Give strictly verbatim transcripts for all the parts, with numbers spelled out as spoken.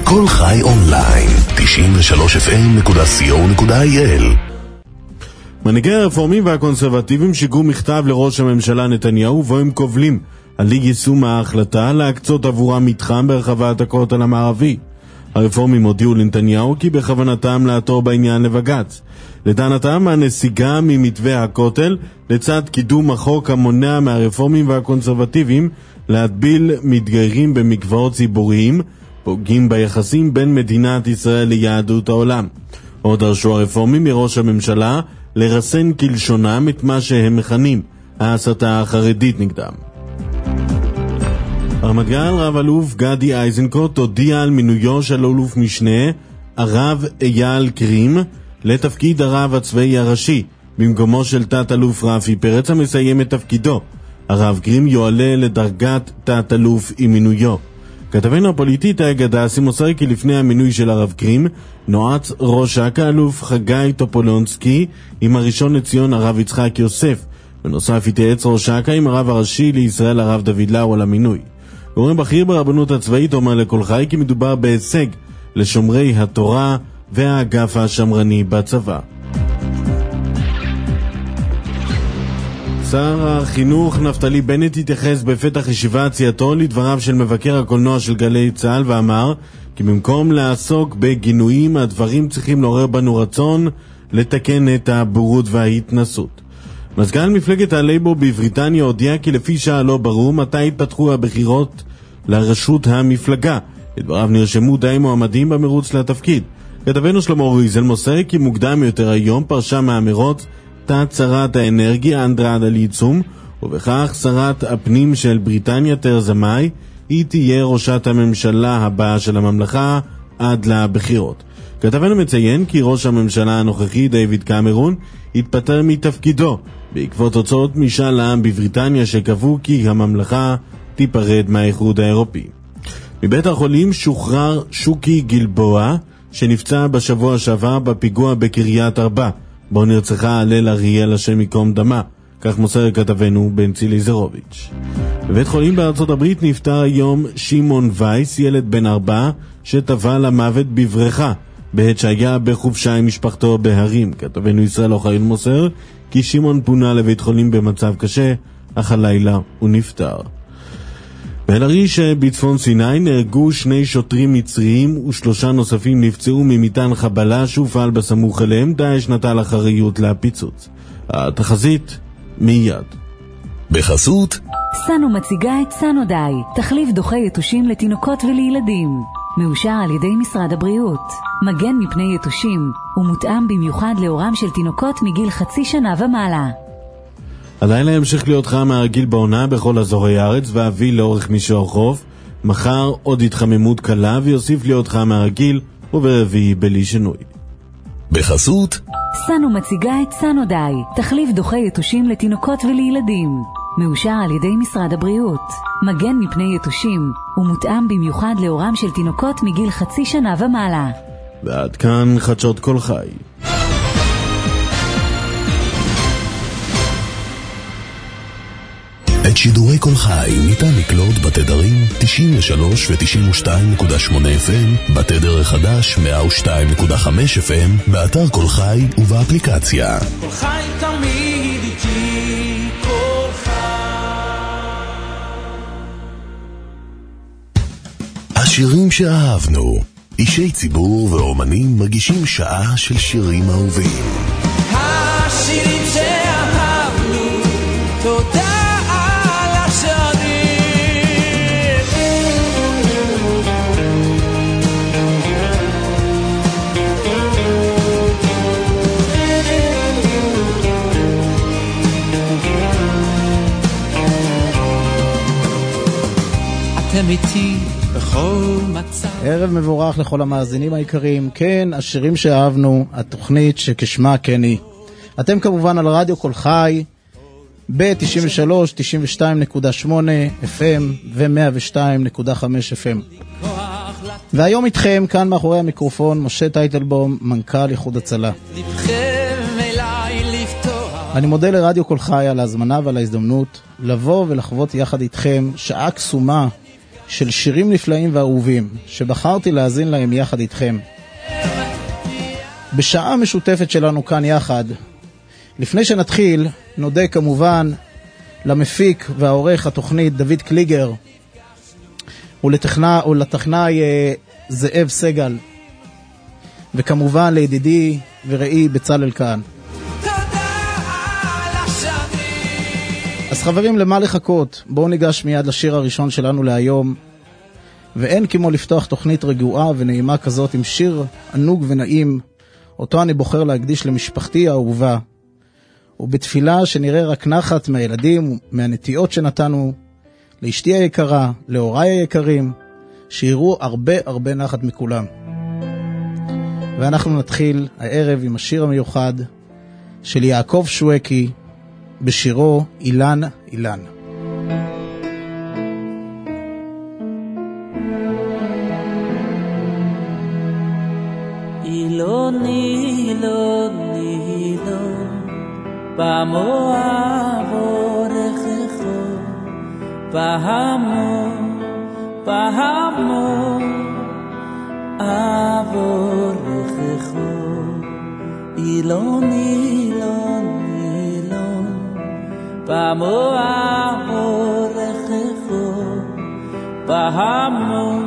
כל חי אונליין, תשעים ושלוש אף אם נקודה סי או נקודה איי אל. מנהיגי הרפורמים והקונסרבטיבים שיגרו מכתב לראש הממשלה נתניהו ובו הם קובלים על יישום ההחלטה להקצות עבורם מתחם ברחבת הכותל המערבי. הרפורמים הודיעו לנתניהו כי בכוונתם לעתור בעניין לבג"ץ. לטענתם הנסיגה ממתווה הכותל לצד קידום החוק המונע מהרפורמים והקונסרבטיבים להטביל מתגיירים במקוואות ציבוריים פוגעים ביחסים בין מדינת ישראל ליהדות העולם. עוד דרשו הרפורמים מראש הממשלה לרסן כלשונם את מה שהם מכנים ההסתה החרדית נגדם. רמת גן רב אלוף גדי איזנקוט הודיע על מינויו של אלוף משנה הרב אייל קרים לתפקיד הרב הצבאי הראשי במקומו של תת אלוף רפי פרץ המסיים את תפקידו. הרב קרים יועלה לדרגת תת אלוף עם מינויו. כתבנו הפוליטית האגדסי מוסר כי לפני המינוי של הרב קרים נועץ ראש אכ"א אלוף חגי טופולונסקי עם הראשון לציון הרב יצחק יוסף. בנוסף התייעץ ראש אכ"א עם הרב הראשי לישראל הרב דוד לאו על המינוי. גורם בכיר ברבנות הצבאית אומר לכל חי כי מדובר בהישג לשומרי התורה והאגף השמרני בצבא. שר החינוך נפתלי בנט התייחס בפתח ישיבת סיעתו לדבריו של מבקר הקולנוע של גלי צה"ל ואמר כי במקום לעסוק בגינויים הדברים צריכים לעורר בנו רצון לתקן את הבורות וההתנסות. מזכ"ל מפלגת הלייבור בבריטניה הודיע כי לפי שעה לא ברור מתי יתפתחו הבחירות לראשות המפלגה. לדבריו נרשמו די מועמדים במרוץ לתפקיד. כתבנו שלמה ריזל מוסר כי מוקדם יותר היום פרשה מהמרוץ תת שרת האנרגיה אנדרדה ליצום, ובכך שרת הפנים של בריטניה תרזה מיי היא תהיה ראשת הממשלה הבאה של הממלכה עד לבחירות. כתבנו מציין כי ראש הממשלה הנוכחי דיוויד קמרון התפטר מתפקידו בעקבות תוצאות משאל העם בבריטניה שקבעו כי הממלכה תיפרד מהאיחוד האירופי. מבית החולים שוחרר שוקי גלבוע שנפצע בשבוע שעבר בפיגוע בקריית ארבע בו נרצחה הלל אריאל השם יקום דמה, כך מוסר כתבנו בנצי ליזרוביץ'. בבית חולים בארצות הברית נפטר היום שמעון וייס, ילד בן ארבע שטבע למוות בבריכה בעת שהיה בחופשה עם משפחתו בהרים. כתבנו ישראל אוחיון מוסר כי שמעון פונה לבית חולים במצב קשה, אך הלילה הוא נפטר. באל-עריש בצפון סיני נהרגו שני שוטרים מצריים ושלושה נוספים נפצעו ממטען חבלה שהופעל בסמוך אליהם. דאעש נטל אחריות להפיצוץ. התחזית מיד. בחסות סנו מציגה את סנו די, תחליף דוחה יתושים לתינוקות ולילדים. מאושר על ידי משרד הבריאות. מגן מפני יתושים ומותאם במיוחד לאורם של תינוקות מגיל חצי שנה ומעלה. הלילה ימשיך להיות חם מהרגיל בעונה בכל אזורי הארץ ואביל לאורך מישור החוף. מחר עוד התחממות קלה ויוסיף להיות חם מהרגיל וברביעי בלי שינוי. בחסות סנו מציגה את סנו די, תחליף דוחה יתושים לתינוקות ולילדים. מאושר על ידי משרד הבריאות. מגן מפני יתושים ומותאם במיוחד לאורם של תינוקות מגיל חצי שנה ומעלה. ועד כאן חדשות כל חי. את שידורי כל חי ניתן לקלוט בתדרים תשעים ושלוש ו-תשעים ושתיים נקודה שמונה אף אם, בתדר החדש מאה ושתיים נקודה חמש אף אם, באתר כל חי ובאפליקציה. כל חי תמיד איתי, כל חי. השירים שאהבנו, אישי ציבור ואומנים מגישים שעה של שירים אהובים. השירים שאהבנו, תודה. ערב מבורך לכל המאזינים היקרים. כן, השירים שאהבנו, התוכנית שכשמה כן היא. אתם כמובן על רדיו כל חי ב-תשעים ושלוש תשעים ושתיים נקודה שמונה אף אם ו-מאה ושתיים נקודה חמש אף אם. והיום איתכם כאן מאחורי המיקרופון משה טייטלבום, מנכ"ל איחוד הצלה. אני מודה לרדיו כל חי על ההזמנה ועל ההזדמנות לבוא ולחוות יחד איתכם שעה קסומה של שירים נפלאים ואהובים, שבחרתי להאזין להם יחד איתכם. בשעה משותפת שלנו כאן יחד. לפני שנתחיל, נודה כמובן למפיק והעורך התוכנית דוד קליגר, ולטכנאי, ולטכנאי זאב סגל, וכמובן לידידי ורעי בצלאל כאן. אז חברים, למה לחכות? בואו ניגש מיד לשיר הראשון שלנו להיום. ואין כמו לפתוח תוכנית רגועה ונעימה כזאת עם שיר ענוג ונעים, אותו אני בוחר להקדיש למשפחתי האהובה, ובתפילה שנראה רק נחת מהילדים, מהנטיעות שנתנו, לאשתי היקרה, להוריי היקרים, שיראו הרבה הרבה נחת מכולם. ואנחנו נתחיל הערב עם השיר המיוחד של יעקב שווקי, בשירו אילן אילן. אילון אילון אילון במואב אורכךו בהמו בהמו אבורכךו אילון אילון במואב אורכךו בהמו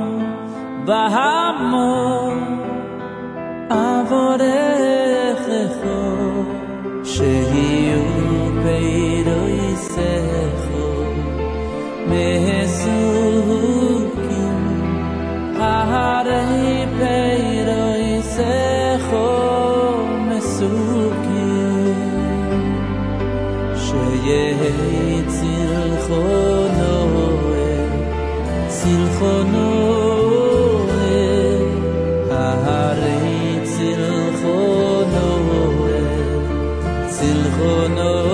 בהמו אבורכךו שיהיו פרעיסךו מסוקים אחרי פרעיסךו מסוקים שיהי צילחונו צילחונו אחרי צילחונו צילחונו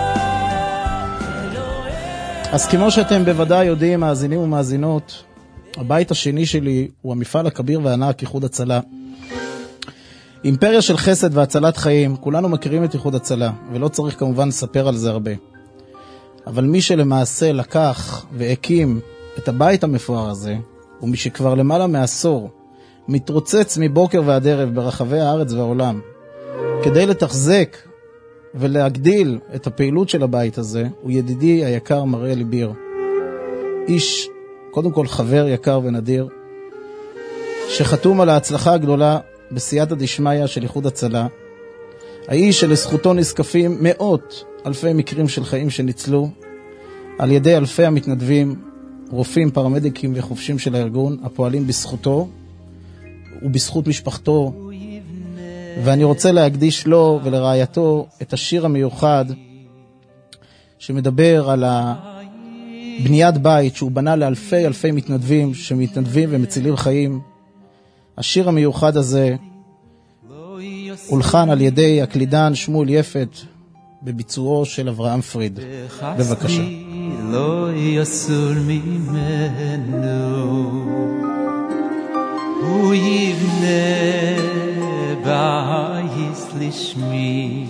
אז כמו שאתם בוודאי יודעים, מאזינים ומאזינות, הבית השני שלי הוא המפעל הכביר והענק איחוד הצלה. אימפריה של חסד והצלת חיים, כולנו מכירים את איחוד הצלה, ולא צריך כמובן לספר על זה הרבה. אבל מי שלמעשה לקח והקים את הבית המפואר הזה, ומי שכבר למעלה מעשור מתרוצץ מבוקר ועד ערב ברחבי הארץ והעולם, כדי לתחזק ולהגדיל את הפעילות של הבית הזה, הוא ידידי היקר מר אלי ביר. איש, קודם כל חבר יקר ונדיר, שחתום על ההצלחה הגדולה בסייעתא דשמיא של איחוד הצלה. האיש שלזכותו נזקפים מאות אלפי מקרים של חיים שניצלו על ידי אלפי המתנדבים, רופאים, פרמדיקים וחובשים של הארגון, הפועלים בזכותו ובזכות משפחתו. ואני רוצה להקדיש לו ולרעייתו את השיר המיוחד שמדבר על בניית בית שהוא בנה לאלפי אלפי מתנדבים שמתנדבים ומצילים חיים. השיר המיוחד הזה הולחן על ידי הקלידן שמואל יפת בביצועו של אברהם פריד. בבקשה. לא יסור ממנו, הוא יבנה בייס לשמי,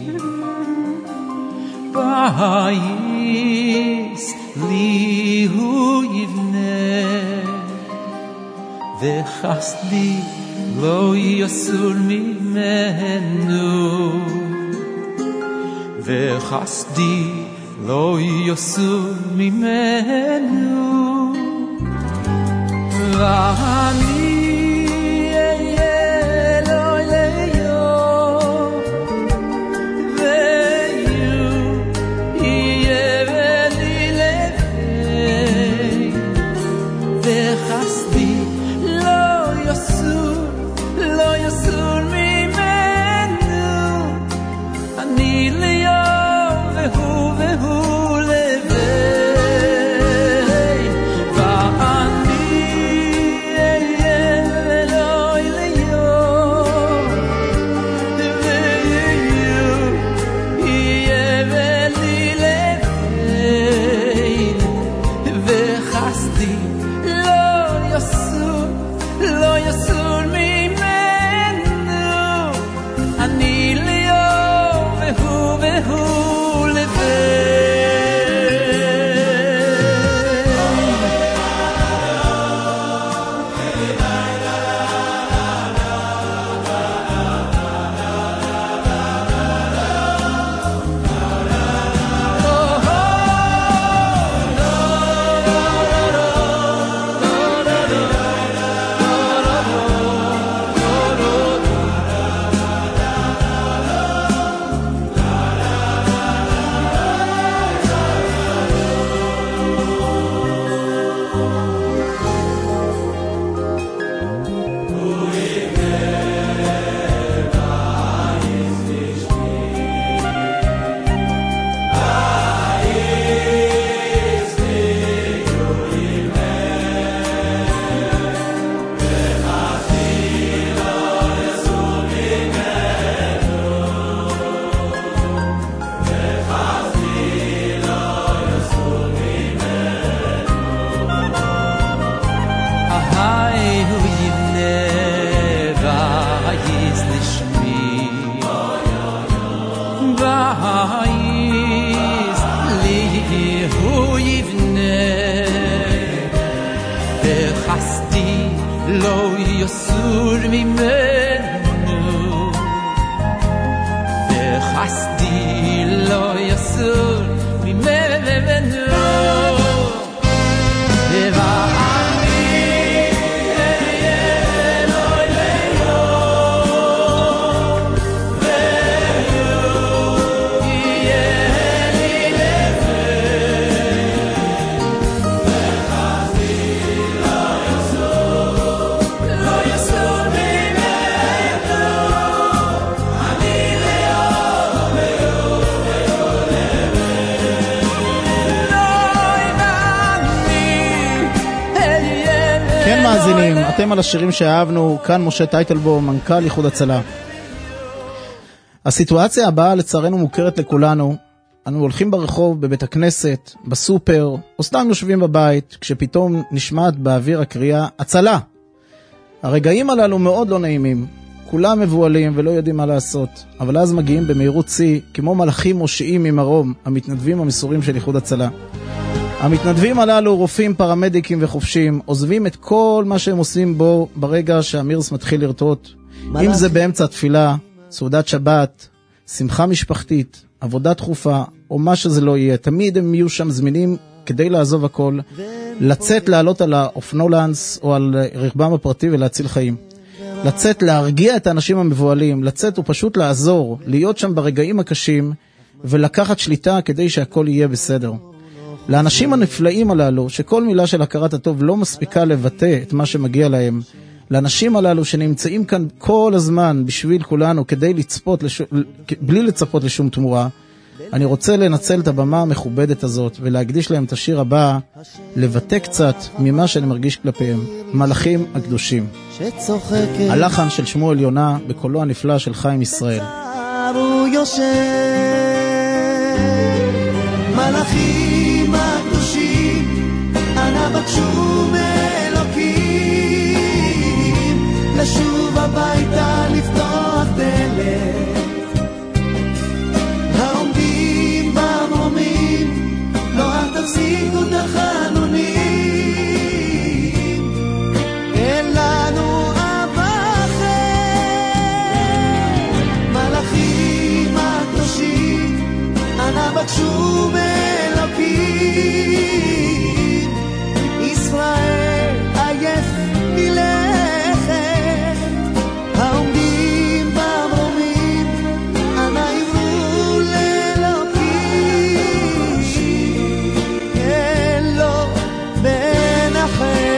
בייס לי הוא יבנה, וחסדי לא יסור ממנו, וחסדי לא יסור ממנו, ואני אהיה לו ליום, ויהיו יהיה לי לפי, וחסדי לא יסור, לא יסור ממנו, אני ליום והוא והוא לבי, ואני אהיה אלוהי ליום, ויהיו יהיה לי לבי, וחסדי לא יסור, לא יסור ממנו, אני ליום והוא והוא לבי. אתם על השירים שאהבנו, כאן משה טייטלבו, מנכ"ל איחוד הצלה. הסיטואציה הבאה לצערנו מוכרת לכולנו. אנו הולכים ברחוב, בבית הכנסת, בסופר, או סתם יושבים בבית, כשפתאום נשמעת באוויר הקריאה, הצלה. הרגעים הללו מאוד לא נעימים. כולם מבועלים ולא יודעים מה לעשות, אבל אז מגיעים במהירות צי, כמו מלאכים מושיעים ממרום, המתנדבים המסורים של איחוד הצלה. המתנדבים הללו, רופאים, פרמדיקים וחופשים, עוזבים את כל מה שהם עושים בו ברגע שהמירס מתחיל לרטוט. אם זה באמצע התפילה, סעודת שבת, שמחה משפחתית, עבודה דחופה, או מה שזה לא יהיה, תמיד הם יהיו שם זמינים כדי לעזוב הכל, לצאת לעלות על האופנולנס או על רכבם הפרטי ולהציל חיים. לצאת להרגיע את האנשים המבועלים, לצאת ופשוט לעזור, להיות שם ברגעים הקשים ולקחת שליטה כדי שהכל יהיה בסדר. לאנשים הנפלאים הללו, שכל מילה של הכרת הטוב לא מספיקה לבטא את מה שמגיע להם, לאנשים הללו שנמצאים כאן כל הזמן בשביל כולנו כדי לצפות, לש... בלי לצפות לשום תמורה, אני רוצה לנצל את הבמה המכובדת הזאת ולהקדיש להם את השיר הבא, לבטא קצת ממה שאני מרגיש כלפיהם, מלאכים הקדושים. הלחן של שמואל יונה בקולו הנפלא של חיים ישראל. מלאכים הקדושים, אנא בקשו מאלוקים, לשוב הביתה לפתוח דלת, העומדים במרומים, לא אל תפסיקו את החנונים, אין לנו אבא אחר. מלאכים הקדושים, אנא בקשו מאלוקים, ישראל עייף מלכת, העומדים במרומים, אנא אמרו לאלוקים, אין לו בן אחר.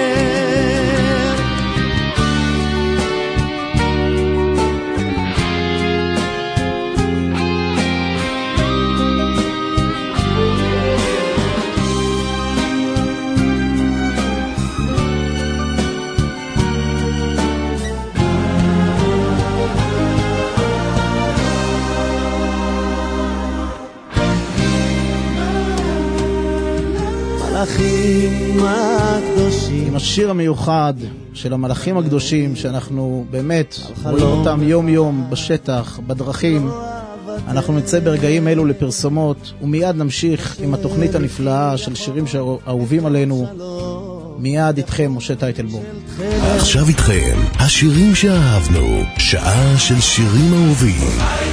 מלאכים הקדושים, עם השיר המיוחד של המלאכים הקדושים, שאנחנו באמת רואים אותם יום יום בשטח, בדרכים. אנחנו נצא ברגעים אלו לפרסומות, ומיד נמשיך עם התוכנית הנפלאה של שירים שאהובים עלינו. מיד איתכם משה טייטלבום. עכשיו איתכם השירים שאהבנו, שעה של שירים אהובים.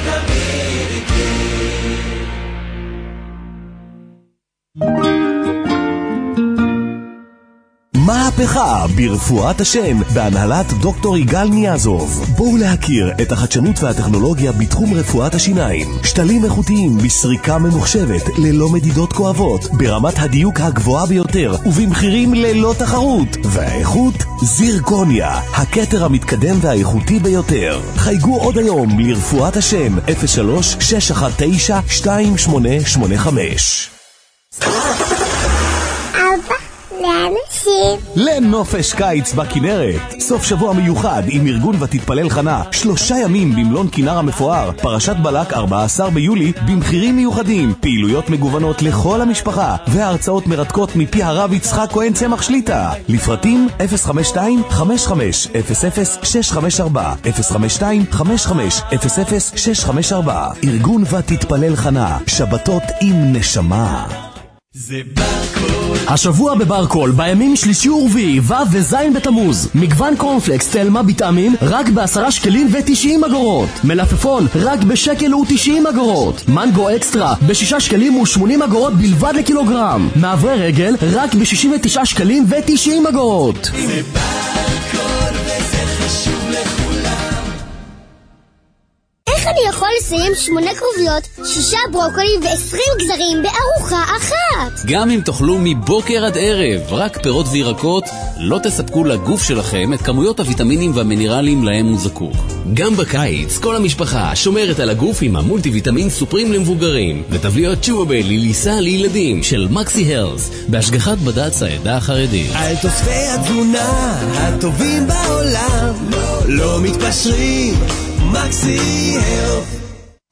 מהפכה ברפואת השן בהנהלת דוקטור יגאל ניאזוב. בואו להכיר את החדשנות והטכנולוגיה בתחום רפואת השיניים. שתלים איכותיים בסריקה ממוחשבת ללא מדידות כואבות, ברמת הדיוק הגבוהה ביותר ובמחירים ללא תחרות. והאיכות זירקוניה, הכתר המתקדם והאיכותי ביותר. חייגו עוד היום לרפואת השן אפס שלוש שש אחת תשע שתיים שמונה שמונה חמש. לאנשים לנופש קיץ בכנרת, סוף שבוע מיוחד עם ארגון ותתפלל חנה, שלושה ימים במלון כנר המפואר, פרשת בלק ארבעה עשר ביולי במחירים מיוחדים, פעילויות מגוונות לכל המשפחה והרצאות מרתקות מפי הרב יצחק כהן צמח שליטה. לפרטים אפס חמש שתיים חמש חמש אפס אפס שש חמש ארבע אפס חמש שתיים חמש חמש אפס אפס שש חמש ארבע. ארגון ותתפלל חנה, שבתות עם נשמה. זה ברקול. השבוע בברקול, בימים שלישי ורביעי, ו' וז' בתמוז, מגוון קורנפלקס תלמה בטעמים רק בעשרה שקלים ותשעים אגורות, מלפפון רק בשקל ותשעים אגורות, מנגו אקסטרה בשישה שקלים ושמונים אגורות בלבד לקילוגרם, מעברי רגל רק בשישים ותשעה שקלים ותשעים אגורות. זה ברקול וזה חשוב לכולם. איך אני יכול לסיים שמונה כרוביות, שישה ברוקולי ועשרים גזרים בארוחה אחת? גם אם תאכלו מבוקר עד ערב רק פירות וירקות, לא תספקו לגוף שלכם את כמויות הוויטמינים והמינרלים להם הוא זקוק. גם בקיץ כל המשפחה שומרת על הגוף עם המולטי ויטמין סופרים למבוגרים וטבליות צ'ובבל ליליסה לילדים של מקסי הלס בהשגחת בד"ץ העדה החרדית. על תוספי התזונה הטובים בעולם, לא, לא מתפשרים, מקסי הלס.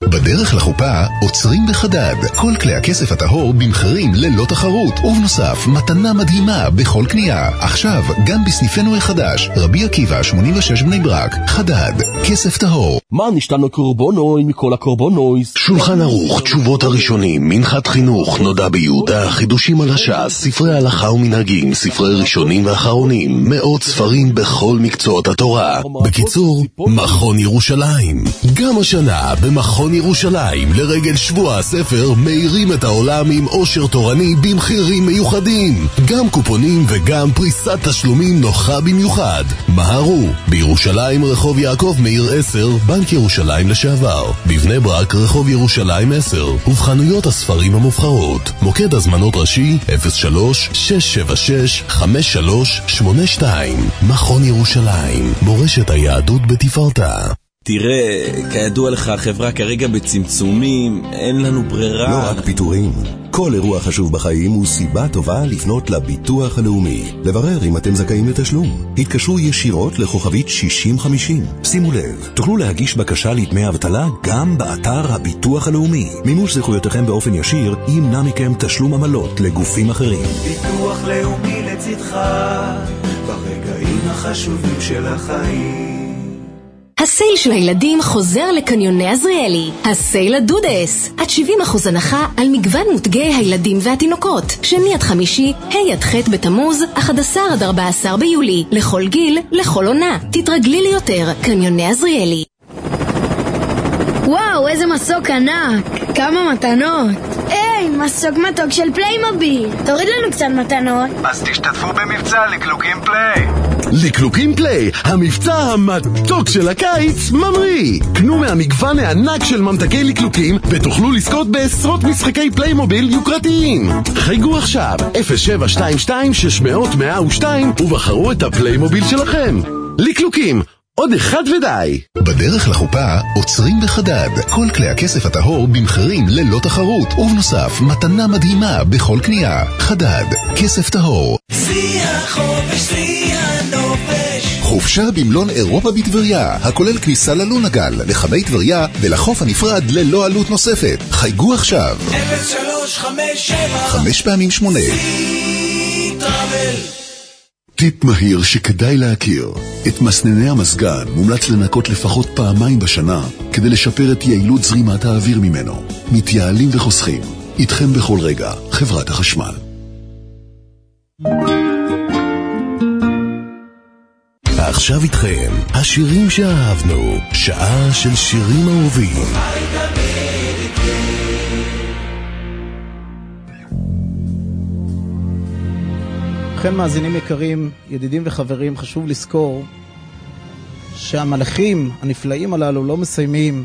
בדרך לחופה עוצרים בחדד. כל כלי הכסף הטהור במחירים ללא תחרות, ובנוסף מתנה מדהימה בכל קנייה. עכשיו גם בסניפנו החדש, רבי עקיבא שמונים ושש בני ברק. חדד, כסף טהור. מה נשתנו קורבנוי מכל הקורבנויס? שולחן ערוך, תשובות הראשונים, מנחת חינוך, נודע ביהודה, חידושים על הש"ס, ספרי הלכה ומנהגים, ספרי ראשונים ואחרונים, מאות ספרים בכל מקצועות התורה. בקיצור, מכון ירושלים. גם השנה במכון ירושלים לרגל שבוע הספר מאירים את העולם עם עושר תורני במחירים מיוחדים, גם קופונים וגם פריסת תשלומים נוחה במיוחד. מהרו, בירושלים רחוב יעקב מאיר עשר, בנק ירושלים לשעבר, בבני ברק רחוב ירושלים עשר, ובחנויות הספרים המובחרות. מוקד הזמנות ראשי אפס שלוש שש שבע שש חמש שלוש שמונה שתיים. מכון ירושלים, מורשת היהדות בתפארתה. תראה, כידוע לך, החברה כרגע בצמצומים, אין לנו ברירה. לא רק פיטורים. כל אירוע חשוב בחיים הוא סיבה טובה לפנות לביטוח הלאומי. לברר אם אתם זכאים לתשלום. התקשרו ישירות לכוכבית שישים חמישים. שימו לב, תוכלו להגיש בקשה לדמי אבטלה גם באתר הביטוח הלאומי. מימוש זכויותיכם באופן ישיר ימנע מכם תשלום עמלות לגופים אחרים. ביטוח לאומי לצדך ברגעים החשובים של החיים. הסייל של הילדים חוזר לקניוני עזריאלי. הסייל הדודס. עד שבעים אחוז הנחה על מגוון מותגי הילדים והתינוקות. שני עד חמישי, ה' עד ח' בתמוז, אחד עשר עד ארבעה עשר ביולי. לכל גיל, לכל עונה. תתרגלי לי יותר. קניוני עזריאלי. וואו, איזה מסוק ענק. כמה מתנות. היי, מסוק מתוק של פליימוביל. תוריד לנו קצת מתנות. אז תשתתפו במבצע לקלוקים פליי. לקלוקים פליי, המבצע המתוק של הקיץ ממריא. קנו מהמגוון הענק של ממתקי לקלוקים ותוכלו לזכות בעשרות משחקי פליימוביל יוקרתיים. חייגו עכשיו אפס שבע שתיים שתיים שש מאות מאה ושתיים ובחרו את הפליימוביל שלכם. לקלוקים, עוד אחד ודי. בדרך לחופה עוצרים בחדד. כל כלי הכסף הטהור במחירים ללא תחרות, ובנוסף מתנה מדהימה בכל קנייה. חדד, כסף טהור. שיא חופש, שיא נופש. חופשה במלון אירופה בטבריה, הכולל כניסה ללונגל, לחמי טבריה ולחוף הנפרד ללא עלות נוספת. חייגו עכשיו אפס שלוש חמש שבע חמש פעמים שמונה. שיא טראבל. טיפ מהיר שכדאי להכיר. את מסנני המזגן מומלץ לנקות לפחות פעמיים בשנה כדי לשפר את יעילות זרימת האוויר ממנו. מתייעלים וחוסכים. איתכם בכל רגע, חברת החשמל. עכשיו איתכם, השירים שאהבנו, שעה של שירים אהובים. לכן מאזינים יקרים, ידידים וחברים, חשוב לזכור שהמלאכים הנפלאים הללו לא מסיימים.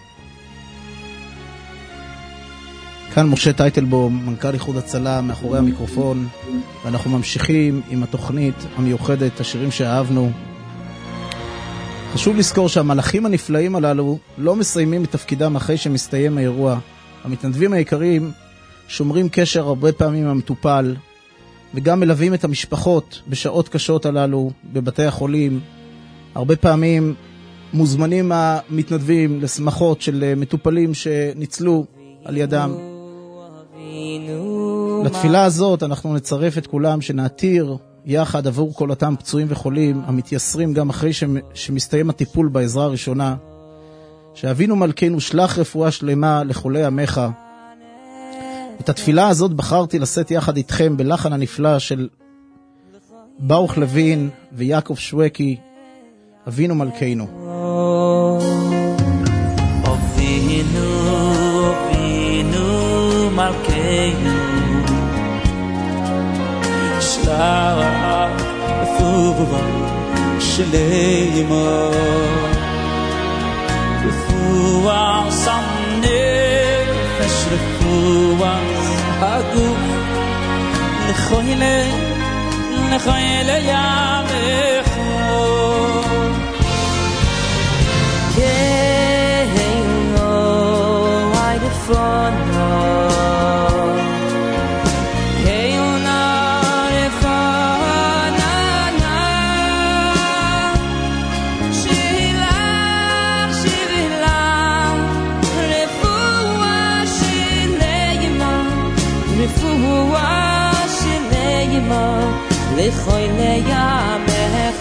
כאן משה טייטלבום, מנכ"ל איחוד הצלה, מאחורי המיקרופון, ואנחנו ממשיכים עם התוכנית המיוחדת, השירים שאהבנו. חשוב לזכור שהמלאכים הנפלאים הללו לא מסיימים את תפקידם אחרי שמסתיים האירוע. המתנדבים היקרים שומרים קשר הרבה פעמים עם המטופל, וגם מלווים את המשפחות בשעות קשות הללו בבתי החולים. הרבה פעמים מוזמנים המתנדבים לשמחות של מטופלים שניצלו על ידם. לתפילה הזאת אנחנו נצרף את כולם שנעתיר יחד עבור כל אותם פצועים וחולים המתייסרים גם אחרי שמסתיים הטיפול בעזרה הראשונה. שאבינו מלכנו שלח רפואה שלמה לחולי עמך. את התפילה הזאת בחרתי לשאת יחד איתכם בלחן הנפלא של ברוך לוין ויעקב שווקי, אבינו מלכנו. אבינו, אבינו מלכנו, שלח רפואה שלמה, רפואה סנפש, רפואה הגוף, לחוילה, לחוילה ימך. Keino I defono Keino defono na Shilach shilach לכוי לימך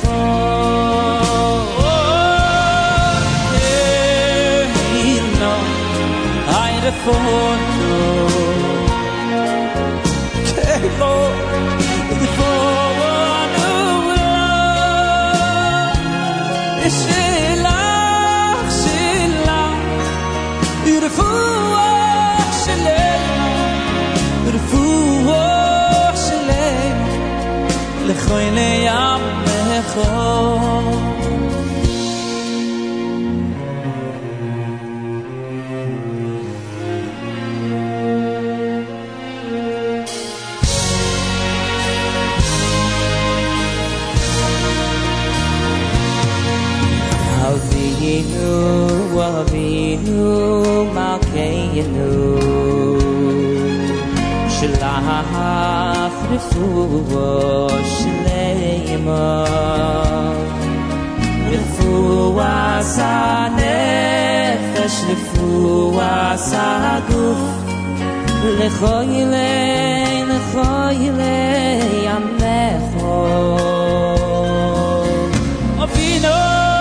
הינו היידה פונו כלו לפונו שלך שלך רפואה שלנו רפואה שלנו לכוי לימך Avinu, Avinu, Malkeinu Shalach refuah shleima Refuah sanefesh, refuah saguf Lechoylei, lechoylei amecho Avinu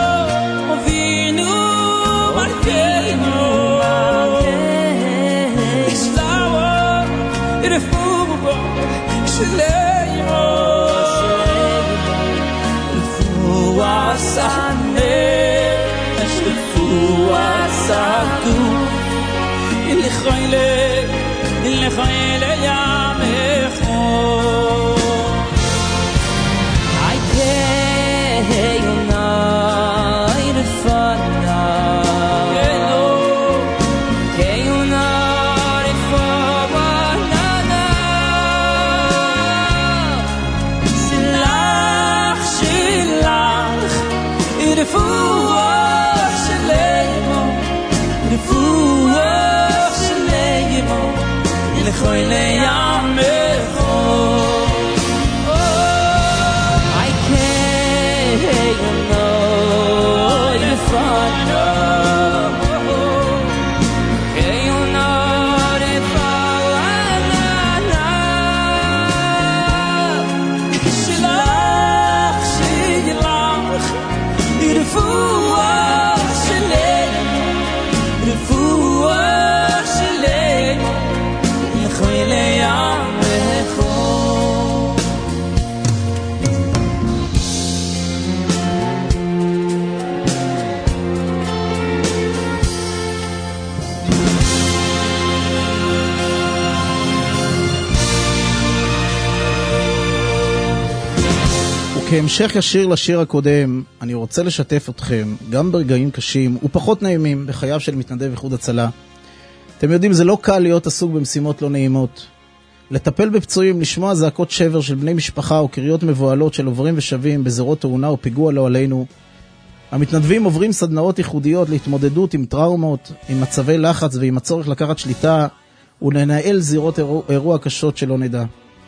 כהמשך ישיר לשיר הקודם, אני רוצה לשתף אתכם, גם ברגעים קשים ופחות נעימים בחייו של מתנדב איחוד הצלה. אתם יודעים, זה לא קל להיות עסוק במשימות לא נעימות. לטפל בפצועים, לשמוע זעקות שבר של בני משפחה או קריאות מבועלות של עוברים ושבים בזירות תאונה או פיגוע לא עלינו. המתנדבים עוברים סדנאות ייחודיות להתמודדות עם טראומות, עם מצבי לחץ ועם הצורך לקחת שליטה ולנהל זירות אירוע, אירוע קשות שלא נדע.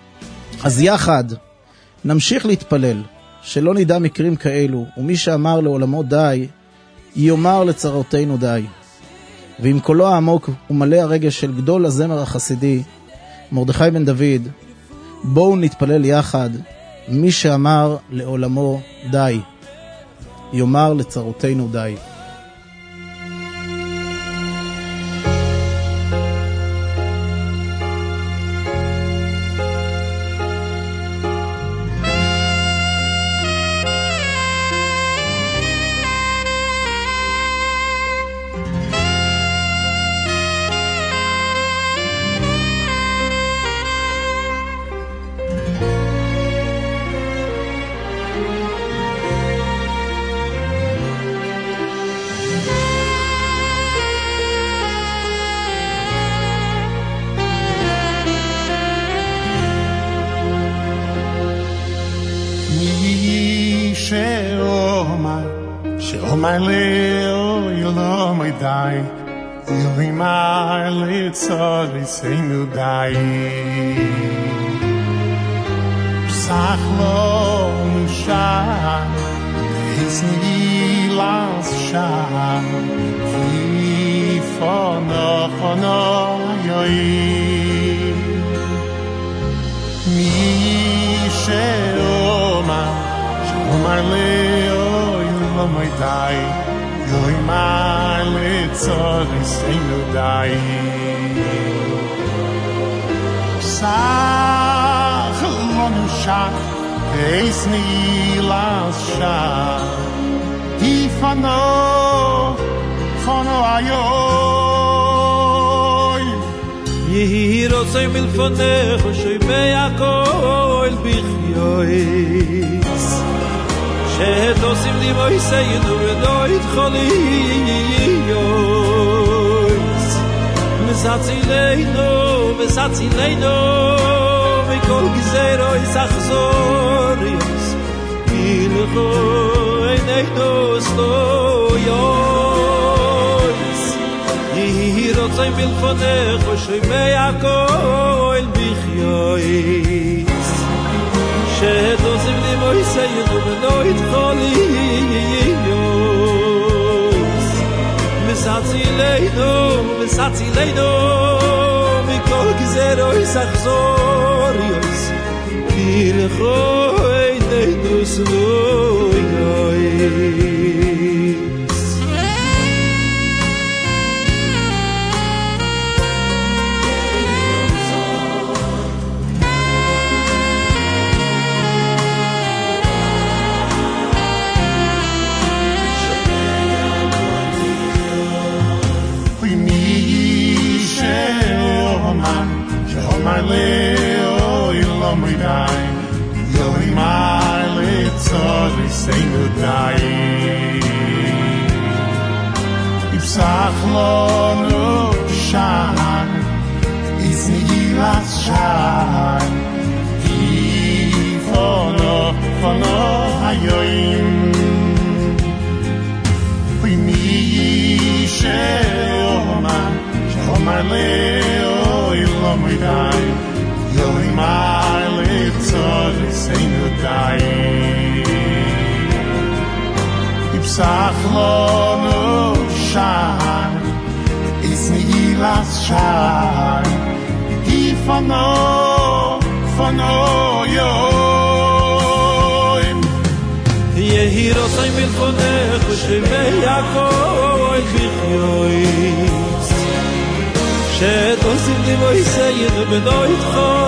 אז יחד נמשיך להתפלל שלא נדע מקרים כאלו, ומי שאמר לעולמו די, יאמר לצרותינו די. ועם קולו העמוק ומלא הרגש של גדול הזמר החסידי, מרדכי בן דוד, בואו נתפלל יחד, מי שאמר לעולמו די, יאמר לצרותינו די. my little, you know my die. You my little, you say no die. Sachlo nushan, is ni las shan. Vi fono fono yoi. Mi sheo. my leo you love my die you my little is in the die sag lo nu shak es ni la shak di fano fano ayo יהירו צי מלפונך ושוי ביעקול בחיויס שתוסים דימוי סיינו ודוית חוליוס מסעצי לינו מסעצי לינו מכל גזירו יסחזוריוס הילכו עינינו סלויוס יהירו צי מלפונך ושוי ביעקול בחיויס שתוסים דימוי סיינו ודוית חוליוס מסעצי לינו מסעצי לינו מכל גזירו יסחזוריוס הילכו עינינו סלויוס my leo you love me die you my little is say no die ipsach lo no shan is ni las shan di fono fono ayoim we me sheoma my leo you love me die you my little say no die ipsach lo no shan is ni las shan he fono fono yo יהירו צי מלפונך ושוי ביעקול בחיויס שתוסים דימוי סיינו בדוית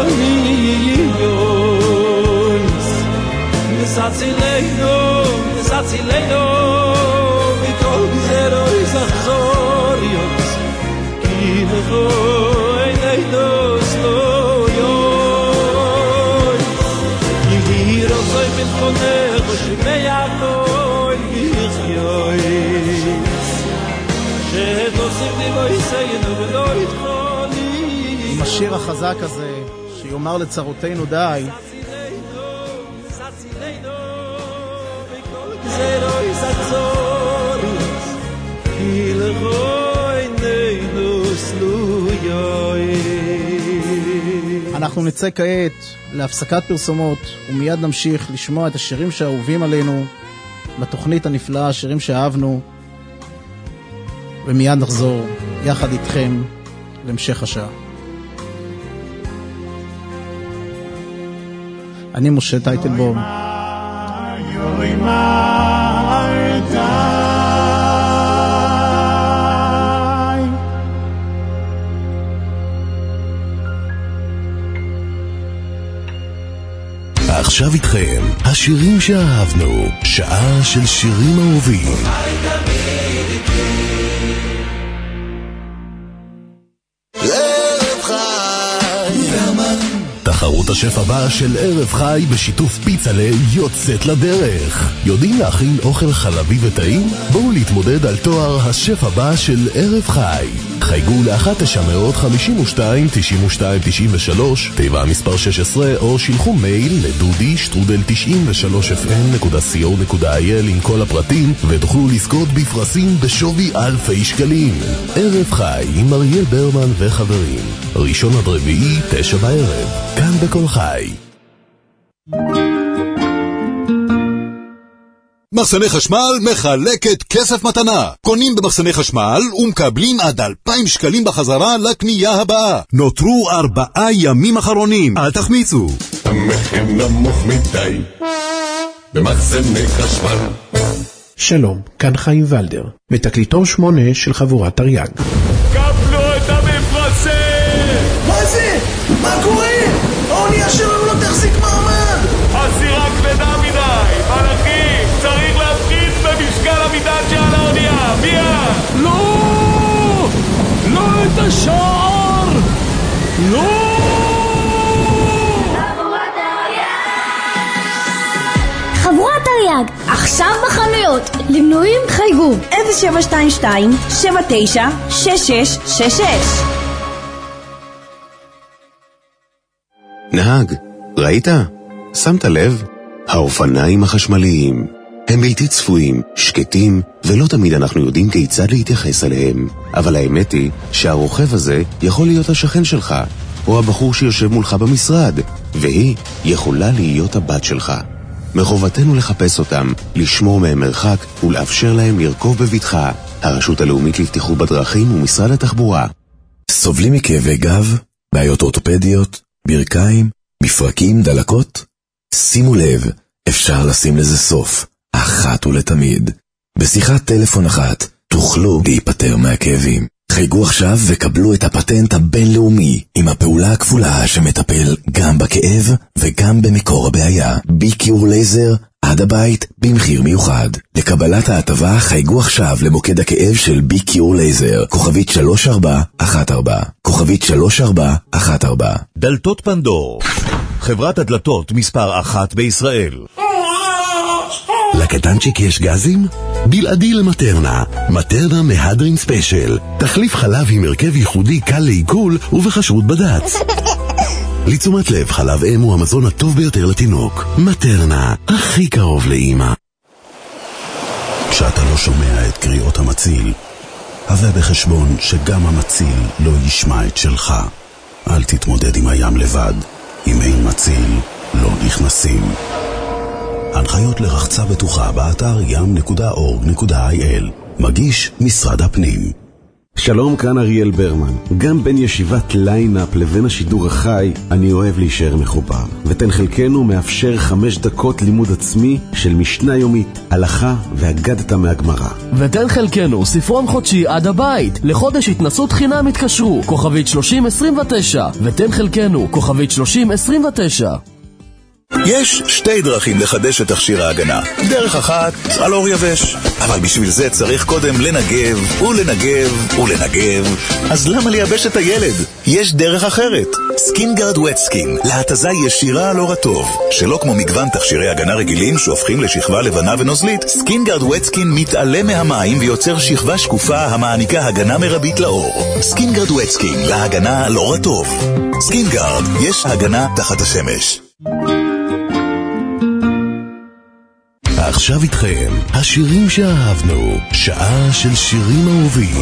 חוליוס מסעצי לינו מסעצי לינו מכל גזירו יסחזוריוס כי לכו עינינו סלויוס יהירו צי מלפונך ושוי ביעקול בחיויס שתוסים דימוי סיינו בדוית חוליוס עם השיר החזק הזה שיאמר לצרותינו די אנחנו נצא כעת להפסקת פרסומות ומיד נמשיך לשמוע את השירים שאהובים עלינו בתוכנית הנפלאה, השירים שאהבנו, ומיד נחזור יחד איתכם להמשך השעה. אני משה טייטלבום. עכשיו איתכם, השירים שאהבנו, שעה של שירים אהובים. תחרות השף הבא של ערב חי בשיתוף פיצלה יוצאת לדרך. יודעים להכין אוכל חלבי וטעים? בואו להתמודד על תואר השף הבא של ערב חי. חייגו ל-אחת תשע חמש שתיים תשעים ושתיים תשעים ושלוש, תיבה מספר שש עשרה, או שילחו מייל לדודי שטרודל תשעים ושלוש אף אם נקודה סי או נקודה איי אל עם כל הפרטים, ותוכלו לזכות בפרסים בשווי אלפי שקלים. ערב חי עם אריאל ברמן וחברים, ראשון עד רביעי, תשע בערב, כאן בכל חי. מחסני חשמל מחלקת כסף מתנה. קונים במחסני חשמל ומקבלים עד אלפיים שקלים בחזרה לקנייה הבאה. נותרו ארבעה ימים אחרונים, אל תחמיצו. המחיר נמוך מדי, במחסני חשמל. שלום, כאן חיים ולדר, בתקליטור שמונה של חבורת תרי"ג. קפלו את המפרסם! מה זה? מה קורה? האונייה שלנו לא תחזיק מעמד! הסירה כבדה מדי! מלאכים, צריך להפחית במשקל המטען שעל האונייה! מיד! לא! לא את השער! לא! חבורת תרי"ג, עכשיו בחנויות. למנויים חייגו אפס שבע שתיים שתיים שבע תשע שש שש שש שש. נהג, ראית? שמת לב? האופניים החשמליים הם בלתי צפויים, שקטים, ולא תמיד אנחנו יודעים כיצד להתייחס אליהם. אבל האמת היא שהרוכב הזה יכול להיות השכן שלך, או הבחור שיושב מולך במשרד, והיא יכולה להיות הבת שלך. מחובתנו לחפש אותם, לשמור מהם מרחק ולאפשר להם לרכוב בבטחה. הרשות הלאומית לבטיחות בדרכים ומשרד התחבורה. סובלים מכאבי גב, בעיות אורתופדיות, ברכיים, מפרקים, דלקות? שימו לב, אפשר לשים לזה סוף, אחת ולתמיד. בשיחת טלפון אחת תוכלו להיפטר מהכאבים. חייגו עכשיו וקבלו את הפטנט הבינלאומי עם הפעולה הכפולה שמטפל גם בכאב וגם במקור הבעיה. ביקיור לייזר עד הבית במחיר מיוחד. לקבלת ההטבה חייגו עכשיו למוקד הכאב של ביקיור לייזר, כוכבית שלוש ארבע אחת ארבע, כוכבית שלוש ארבע אחת ארבע. דלתות פנדור, חברת הדלתות מספר אחת בישראל. לקטנצ'יק יש גזים? בלעדי למטרנה. מטרנה מהדרין ספיישל. תחליף חלב עם הרכב ייחודי קל לעיכול ובחשרות בד"ץ. לתשומת לב, חלב אם הוא המזון הטוב ביותר לתינוק. מטרנה, הכי קרוב לאמא. כשאתה לא שומע את קריאות המציל, הבא בחשבון שגם המציל לא ישמע את שלך. אל תתמודד עם הים לבד. אם אין מציל, לא נכנסים. הנחיות לרחצה בטוחה באתר ים נקודה אורג נקודה איי אל. מגיש משרד הפנים. שלום, כאן אריאל ברמן. גם בין ישיבת ליינאפ לבין השידור החי אני אוהב להישאר מחובר. ותן חלקנו מאפשר חמש דקות לימוד עצמי של משנה יומית, הלכה והגדת מהגמרא. ותן חלקנו ספרון חודשי עד הבית. לחודש התנסות חינם התקשרו, כוכבית שלושים עשרים ותשע. ותן חלקנו, כוכבית שלושים עשרים ותשע. יש שתי דרכים לחדש את תכשיר ההגנה. דרך אחת, על אור יבש. אבל בשביל זה צריך קודם לנגב ולנגב ולנגב. אז למה לייבש את הילד? יש דרך אחרת. סקינגארד ווט סקין, להתזה ישירה על אור הטוב. שלא כמו מגוון תכשירי הגנה רגילים שהופכים לשכבה לבנה ונוזלית, סקינגארד ווט סקין מתעלה מהמים ויוצר שכבה שקופה המעניקה הגנה מרבית לאור. סקינגארד ווט סקין, להגנה על אור הטוב. סקינגארד, יש הגנה תחת השמש. עכשיו איתכם, השירים שאהבנו, שעה של שירים אהובים.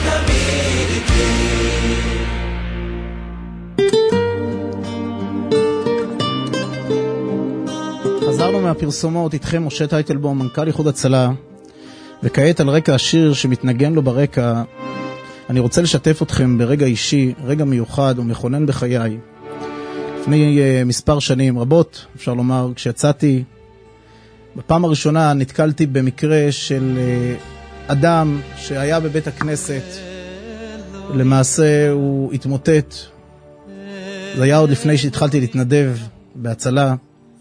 חזרנו מהפרסומות, איתכם משה טייטלבום, מנכ"ל איחוד הצלה, וכעת על רקע השיר שמתנגן לו ברקע, אני רוצה לשתף אתכם ברגע אישי, רגע מיוחד ומכונן בחיי. לפני uh, מספר שנים רבות, אפשר לומר, כשיצאתי, בפעם הראשונה נתקלתי במקרה של uh, אדם שהיה בבית הכנסת, למעשה הוא התמוטט. זה היה עוד לפני שהתחלתי להתנדב בהצלה.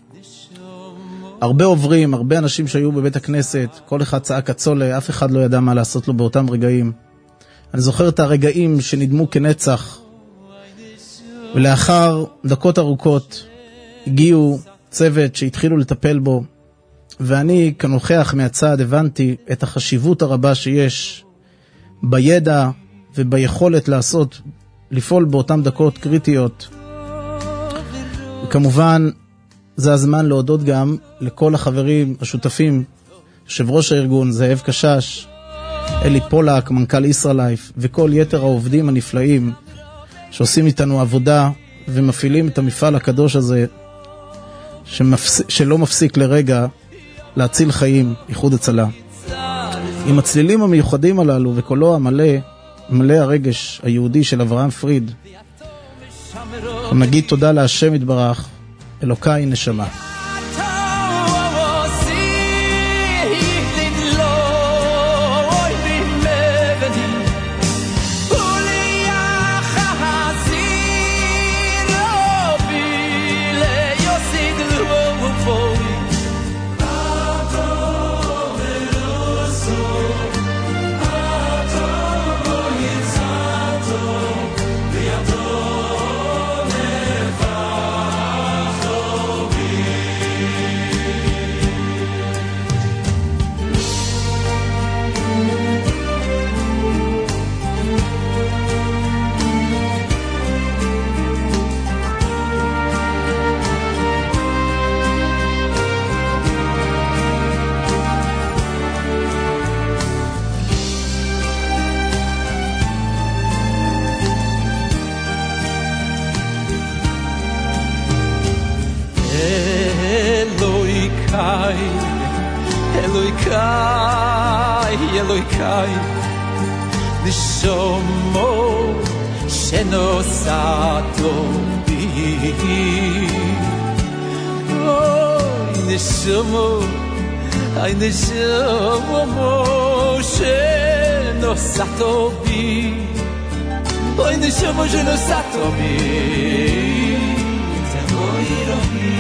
הרבה עוברים, הרבה אנשים שהיו בבית הכנסת, כל אחד צעק הצולה, אף אחד לא ידע מה לעשות לו באותם רגעים. אני זוכר את הרגעים שנדמו כנצח, ולאחר דקות ארוכות הגיעו צוות שהתחילו לטפל בו, ואני כנוכח מהצד הבנתי את החשיבות הרבה שיש בידע וביכולת לעשות, לפעול באותן דקות קריטיות. וכמובן זה הזמן להודות גם לכל החברים השותפים, יושב ראש הארגון זאב קשש, אלי פולק, מנכ"ל ישראלייף, וכל יתר העובדים הנפלאים שעושים איתנו עבודה ומפעילים את המפעל הקדוש הזה שמפס... שלא מפסיק לרגע להציל חיים, איחוד הצלה. עם הצלילים המיוחדים הללו וקולו המלא, מלא הרגש היהודי של אברהם פריד, נגיד תודה להשם יתברך, אלוקיי נשמה. Eloikai, Eloikai, Eloikai, Nishomo shenosato bi. Oh, Nishomo, ay Nishomo shenosato bi. Oh, Nishomo shenosato bi. Temoirohi.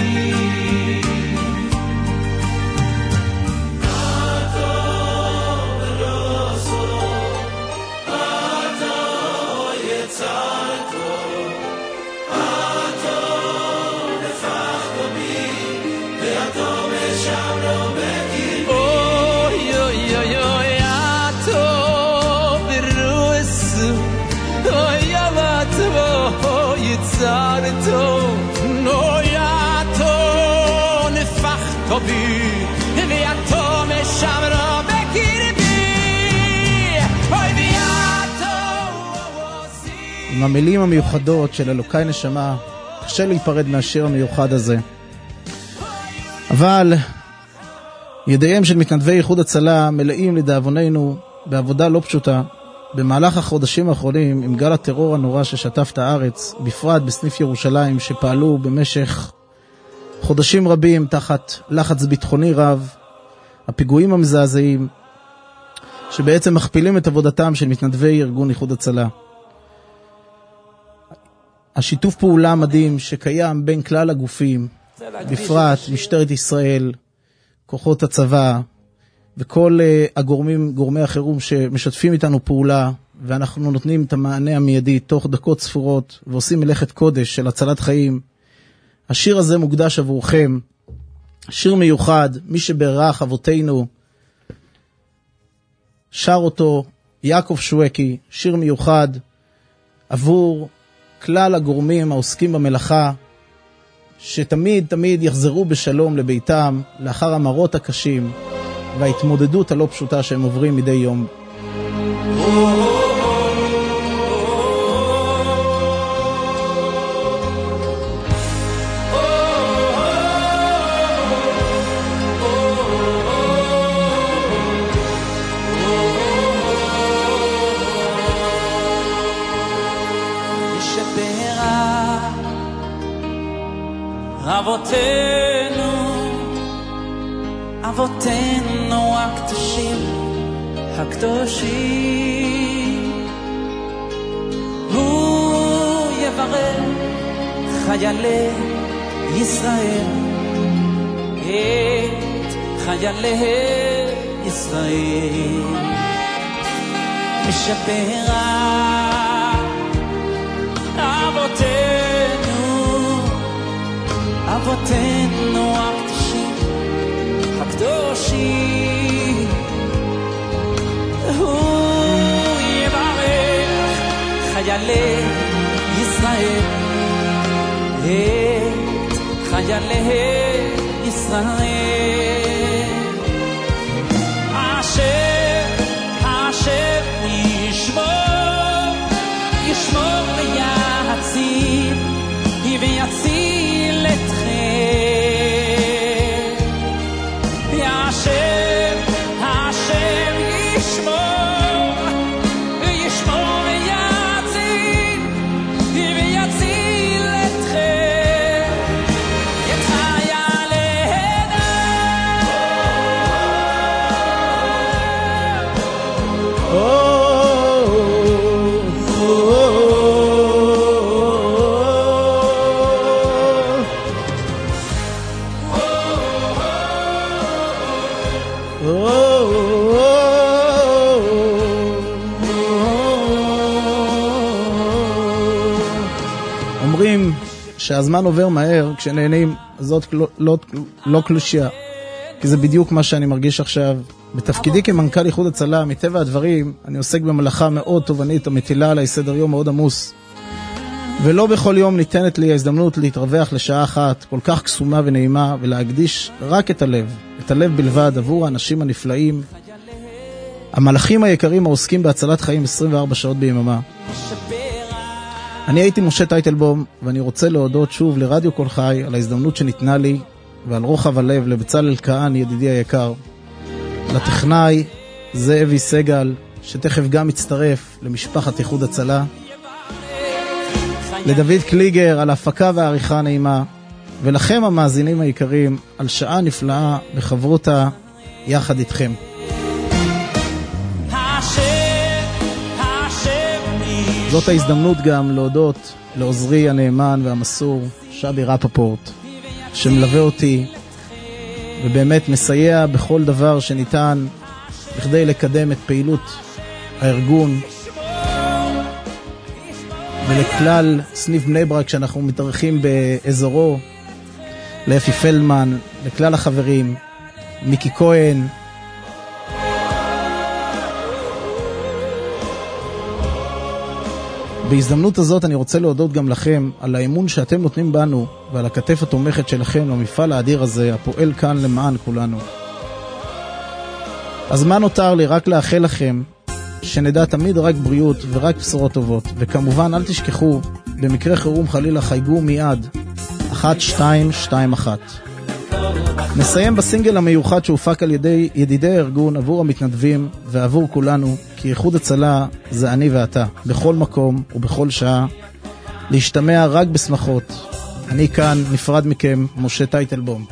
Zarto no yato nefachto bi viato me shamro bekirbi oy viato. עם המילים המיוחדות של אלוקי נשמה קשה להיפרד מהשיר המיוחד הזה, אבל ידיהם של מתנדבי איחוד הצלה מלאים לדאבוננו בעבודה לא פשוטה במהלך החודשים האחרונים עם גל הטרור הנורא ששטף את הארץ, בפרט בסניף ירושלים, שפעלו במשך חודשים רבים תחת לחץ ביטחוני רב, הפיגועים המזעזעים שבעצם מכפילים את עבודתם של מתנדבי ארגון איחוד הצלה. השיתוף פעולה מדהים שקיים בין כלל הגופים, בפרט משטרת ישראל, כוחות הצבא וכל uh, הגורמים, גורמי החירום שמשתפים איתנו פעולה, ואנחנו נותנים את המענה המיידי תוך דקות ספורות ועושים מלאכת קודש של הצלת חיים. השיר הזה מוקדש עבורכם, שיר מיוחד, מי שברך אבותינו שר אותו יעקב שווקי, שיר מיוחד עבור כלל הגורמים העוסקים במלאכה, שתמיד תמיד יחזרו בשלום לביתם לאחר המראות הקשים וההתמודדות הלא פשוטה שהם עוברים מדי יום. אבותינו, אבותינו הקדושים, הקדושים, הוא יברך חיילי ישראל, את חיילי ישראל, משפרה אבותינו, אבותינו הקדושים, הקדושים, הוא יברך חיילי ישראל, את חיילי ישראל, אשר, אשר ישמור, ישמור ויציל, ויציל אתכם, השם, השם ישמור, ישמור ויציל, ויציל אתכם, את חיילינו. אומרים שהזמן עובר מהר כשנהנים, זאת לא, לא, לא קלושיה, כי זה בדיוק מה שאני מרגיש עכשיו. בתפקידי כמנכ"ל איחוד הצלה, מטבע הדברים, אני עוסק במלאכה מאוד תובנית המטילה עליי סדר יום מאוד עמוס, ולא בכל יום ניתנת לי ההזדמנות להתרווח לשעה אחת כל כך קסומה ונעימה, ולהקדיש רק את הלב, את הלב בלבד, עבור האנשים הנפלאים, המלאכים היקרים העוסקים בהצלת חיים עשרים וארבע שעות ביממה. אני הייתי משה טייטלבום, ואני רוצה להודות שוב לרדיו כל חי על ההזדמנות שניתנה לי ועל רוחב הלב לבצלאל כהן, ידידי היקר, לטכנאי זאבי סגל, שתכף גם מצטרף למשפחת איחוד הצלה, לדוד קליגר על ההפקה והעריכה הנעימה, ולכם המאזינים היקרים על שעה נפלאה בחברותה יחד איתכם. זאת ההזדמנות גם להודות לעוזרי הנאמן והמסור שבי רפפורט, שמלווה אותי ובאמת מסייע בכל דבר שניתן בכדי לקדם את פעילות הארגון, ולכלל סניף בני ברק שאנחנו מתארחים באזורו, לאפי פלדמן, לכלל החברים, מיקי כהן, בהזדמנות הזאת אני רוצה להודות גם לכם על האמון שאתם נותנים בנו ועל הכתף התומכת שלכם למפעל האדיר הזה, הפועל כאן למען כולנו. אז מה נותר לי? רק לאחל לכם שנדע תמיד רק בריאות ורק בשורות טובות, וכמובן אל תשכחו, במקרה חירום חלילה חייגו מיד אחת שתיים שתיים אחת. נסיים בסינגל המיוחד שהופק על ידי ידידי הארגון עבור המתנדבים ועבור כולנו, כי איחוד הצלה זה אני ואתה, בכל מקום ובכל שעה, להשתמע רק בשמחות. אני כאן נפרד מכם, משה טייטלבום.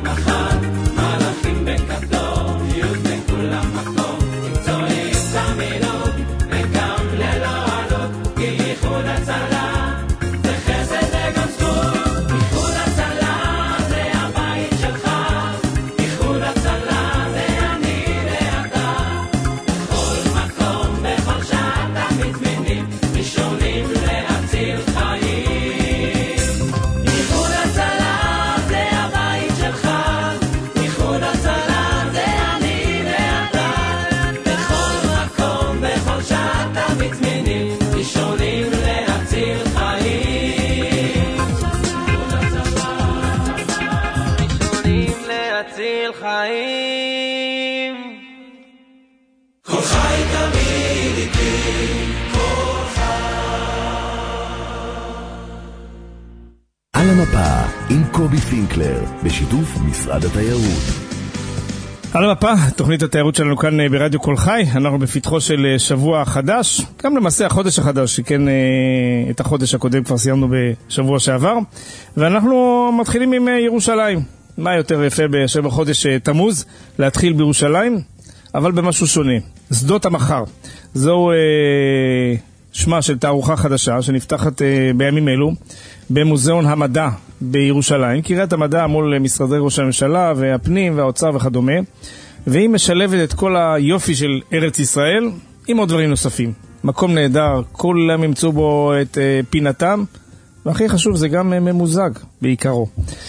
על המפה עם קובי פינקלר בשיתוף משרד התיירות. על המפה, תוכנית התיירות שלנו כאן ברדיו כל חי. אנחנו בפתחו של שבוע חדש, גם למעשה החודש החדש, שכן את החודש הקודם כבר סיימנו בשבוע שעבר, ואנחנו מתחילים עם ירושלים. מה יותר יפה בשבוע חודש תמוז להתחיל בירושלים, אבל במשהו שונה, שדות המחר. זהו אה, שמה של תערוכה חדשה שנפתחת אה, בימים אלו במוזיאון המדע בירושלים, קריית המדע מול משרדי ראש הממשלה והפנים והאוצר וכדומה, והיא משלבת את כל היופי של ארץ ישראל עם עוד דברים נוספים. מקום נהדר, כולם ימצאו בו את אה, פינתם, והכי חשוב זה גם אה, ממוזג בעיקרו.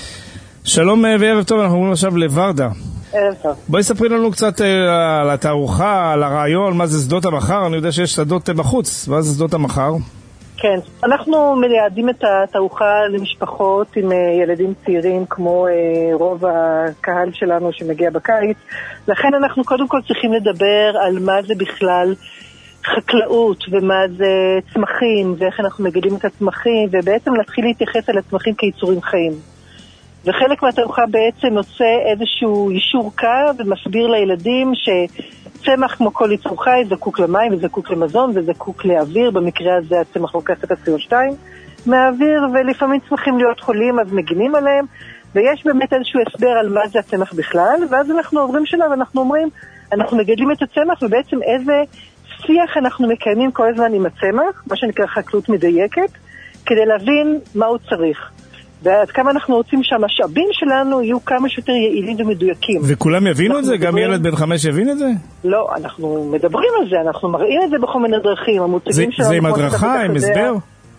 שלום וערב טוב, אנחנו אומרים עכשיו לוורדה. ערב טוב. בואי ספרי לנו קצת אה, על התערוכה, על הרעיון, מה זה שדות המחר. אני יודע שיש שדות בחוץ, מה זה שדות המחר? כן, אנחנו מייעדים את התערוכה למשפחות עם ילדים צעירים, כמו רוב הקהל שלנו שמגיע בקיץ. לכן אנחנו קודם כל צריכים לדבר על מה זה בכלל חקלאות, ומה זה צמחים, ואיך אנחנו מגדלים את הצמחים, ובעצם להתחיל להתייחס על הצמחים כיצורים חיים. וחלק מהתערוכה בעצם יוצא איזשהו יישור קו ומסביר לילדים שצמח כמו כל יצור חי זקוק למים וזקוק למזון וזקוק לאוויר. במקרה הזה הצמח לוקח את ה-סי או שתיים מהאוויר, ולפעמים צמחים להיות חולים אז מגינים עליהם, ויש באמת איזשהו הסבר על מה זה הצמח בכלל. ואז אנחנו עוברים שלה ואנחנו אומרים, אנחנו מגדלים את הצמח, ובעצם איזה שיח אנחנו מקיימים כל הזמן עם הצמח, מה שנקרא חקלאות מדייקת, כדי להבין מה הוא צריך. ועד כמה אנחנו רוצים שהמשאבים שלנו יהיו כמה שיותר יעילים ומדויקים. וכולם יבינו את זה? גם ילד בן חמש יבין את זה? לא, אנחנו מדברים על זה, אנחנו מראים את זה בכל מיני דרכים. המוצגים שלנו... זה עם הדרכה, עם הסבר?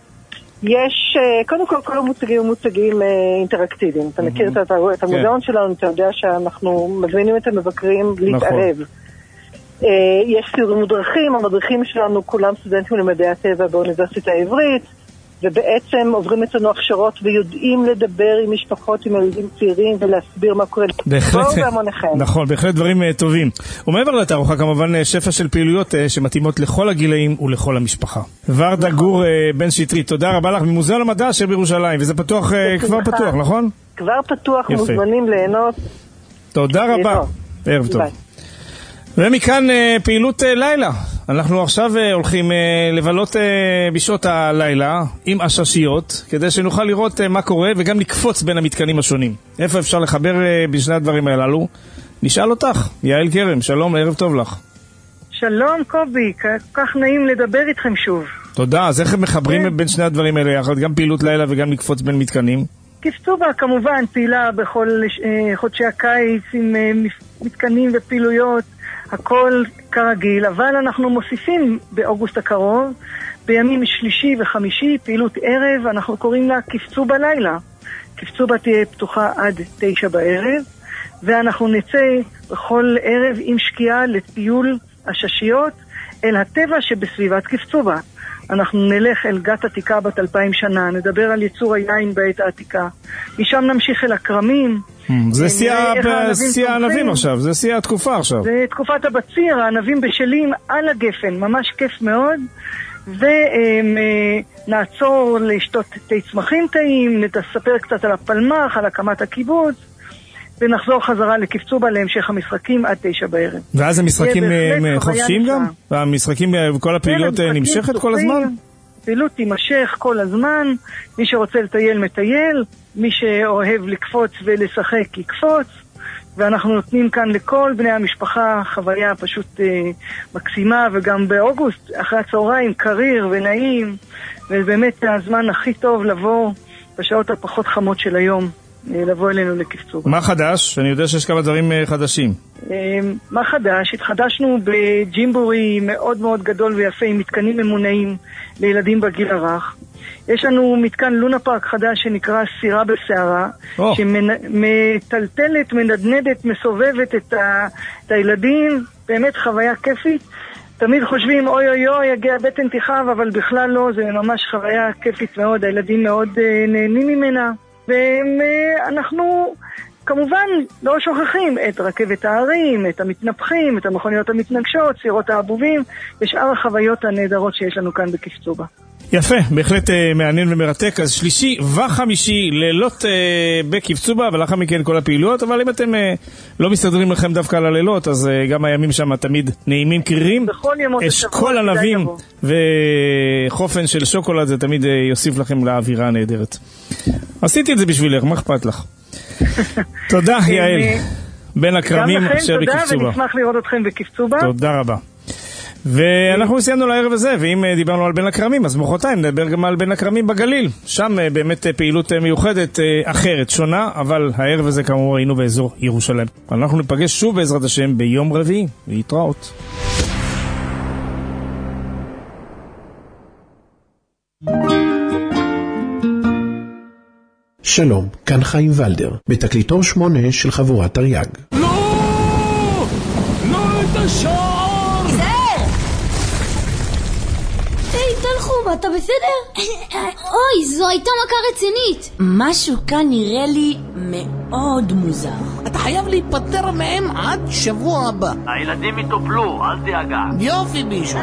יש, קודם כל, כל המוצגים הם מוצגים אינטראקטיביים. אתה מכיר את המוזיאון שלנו, אתה יודע שאנחנו מזמינים את המבקרים להתערב. יש סיורים מודרכים, המדריכים שלנו כולם סטודנטים למדעי הטבע באוניברסיטה העברית, ובעצם עוברים אצלנו הכשרות ויודעים לדבר עם משפחות, עם ילדים צעירים, ולהסביר מה קורה. בהחלט, נכון, בהחלט דברים טובים. ומעבר לתערוכה כמובן שפע של פעילויות שמתאימות לכל הגילאים ולכל המשפחה. ורדה גור בן שטרית, תודה רבה לך ממוזיאון המדע של בירושלים, וזה פתוח, כבר פתוח, נכון? כבר פתוח, יפה. מוזמנים ליהנות. תודה רבה. ערב טוב. ומכאן פעילות לילה. אנחנו עכשיו הולכים לבלות בשעות הלילה עם עששיות, כדי שנוכל לראות מה קורה וגם לקפוץ בין המתקנים השונים. איפה אפשר לחבר בשני הדברים הללו? נשאל אותך, יעל קרם, שלום, ערב טוב לך. שלום קובי, כל כך נעים לדבר איתכם שוב. תודה, אז איך הם מחברים בין שני הדברים האלה יחד, גם פעילות לילה וגם לקפוץ בין מתקנים? קפצובה כמובן פעילה בכל חודשי הקיץ עם מתקנים ופעילויות, הכל כרגיל, אבל אנחנו מוסיפים באוגוסט הקרוב, בימים שלישי וחמישי, פעילות ערב, אנחנו קוראים לה קפצובה לילה. קפצובה תהיה פתוחה עד תשע בערב, ואנחנו נצא בכל ערב עם שקיעה לטיול הששיות אל הטבע שבסביבת קפצובה. אנחנו נלך אל גת עתיקה בת אלפיים שנה, נדבר על יצור היין בעת העתיקה. משם נמשיך אל הקרמים. זה שיא הענבים עכשיו, זה שיא התקופה עכשיו. זה תקופת הבציר, הענבים בשלים על הגפן, ממש כיף מאוד. ונעצור לשתות תה צמחים טעים, נספר קצת על הפלמח, על הקמת הקיבוץ, ונחזור חזרה לקפצובה להמשך המשחקים עד תשע בערב. ואז המשחקים חופשיים גם? והמשחקים וכל הפעילות נמשכת כל הזמן? פעילות תימשך כל הזמן, מי שרוצה לטייל מטייל, מי שאוהב לקפוץ ולשחק יקפוץ, ואנחנו נותנים כאן לכל בני המשפחה חוויה פשוט אה, מקסימה, וגם באוגוסט אחרי הצהריים קריר ונעים, ובאמת זה הזמן הכי טוב לבוא בשעות הפחות חמות של היום, אה, לבוא אלינו לקפצובה. מה חדש? אני יודע שיש כמה דברים אה, חדשים. אה, מה חדש? התחדשנו בג'ימבורי מאוד מאוד גדול ויפה עם מתקנים ממונעים לילדים בגיל הרך. יש לנו מתקן לונה פארק חדש שנקרא סירה בסערה, oh. שמטלטלת, מנדנדת, מסובבת את, ה, את הילדים, באמת חוויה כיפית. תמיד חושבים אוי אוי אוי, יגיע בטן תיחב, אבל בכלל לא, זה ממש חוויה כיפית מאוד, הילדים מאוד uh, נהנים ממנה. ואנחנו כמובן לא שוכחים את רכבת הערים, את המתנפחים, את המכוניות המתנגשות, סירות האבובים, ושאר החוויות הנהדרות שיש לנו כאן בקפצובה. יפה, בהחלט uh, מעניין ומרתק. אז שלישי וחמישי לילות uh, בקפצובה, ולאחר מכן כל הפעילויות, אבל אם אתם uh, לא מסתדרים לכם דווקא על הלילות, אז uh, גם הימים שם תמיד נעימים קרירים. אשכול ענבים וחופן של שוקולד, זה תמיד uh, יוסיף לכם לאווירה הנהדרת. עשיתי את זה בשבילך, מה אכפת לך? תודה יעל, בין הקרמים אשר בקפצובה. גם לכם תודה, ונשמח לראות אתכם בקפצובה. תודה רבה. ואנחנו סיימנו לערב הזה, ואם דיברנו על בין הקרמים, אז מחרתיים נדבר גם על בין הקרמים בגליל. שם באמת פעילות מיוחדת אחרת, שונה, אבל הערב הזה כאמור היינו באזור ירושלים. אנחנו ניפגש שוב בעזרת השם ביום רביעי, להתראות. שלום, כאן חיים ולדר, בתקליטור שמונה של חבורת תרי"ג. לא! לא את השער! זר! היי, תלחום, אתה בסדר? אוי, זו הייתה מכה רצינית. משהו כאן נראה לי מאוד מוזר. אתה חייב להיפטר מהם עד שבוע הבא. הילדים יטופלו, אל דאגה. יופי בישו.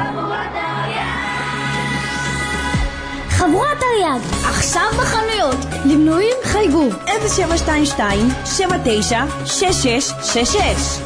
חבורת תרי"ג, עכשיו בחנויות. למנויים חייגו אפס שבע שתיים שתיים שבע תשע שש שש שש שש.